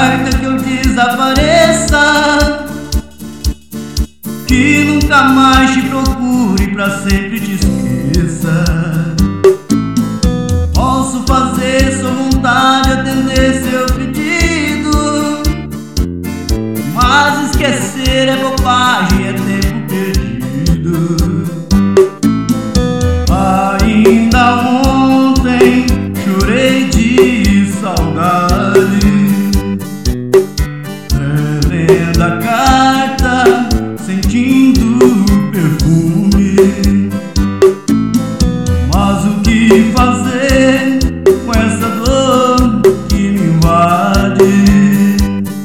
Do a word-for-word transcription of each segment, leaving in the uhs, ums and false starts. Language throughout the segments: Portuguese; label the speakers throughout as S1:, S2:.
S1: importa que eu desapareça, que nunca mais te procure, pra sempre te esqueça. Posso fazer sua vontade, atender seu pedido, mas esquecer é bobagem, é tempo perdido. Ainda ontem chorei de saudade, relendo a carta, sentindo o perfume. Mas o que fazer com essa dor que me invade?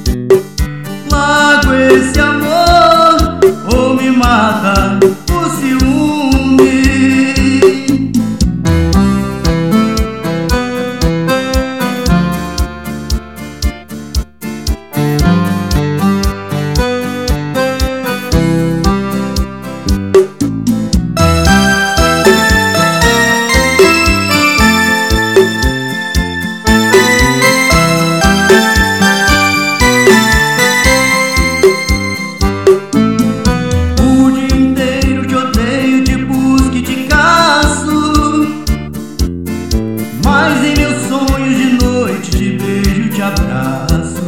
S1: Largo esse amor ou me mata o ciúme? Mas em meus sonhos de noite te beijo, te abraço,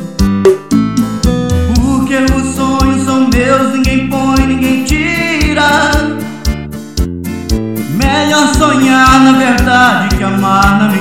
S1: porque os sonhos são meus, ninguém põe, ninguém tira. Melhor sonhar na verdade que amar na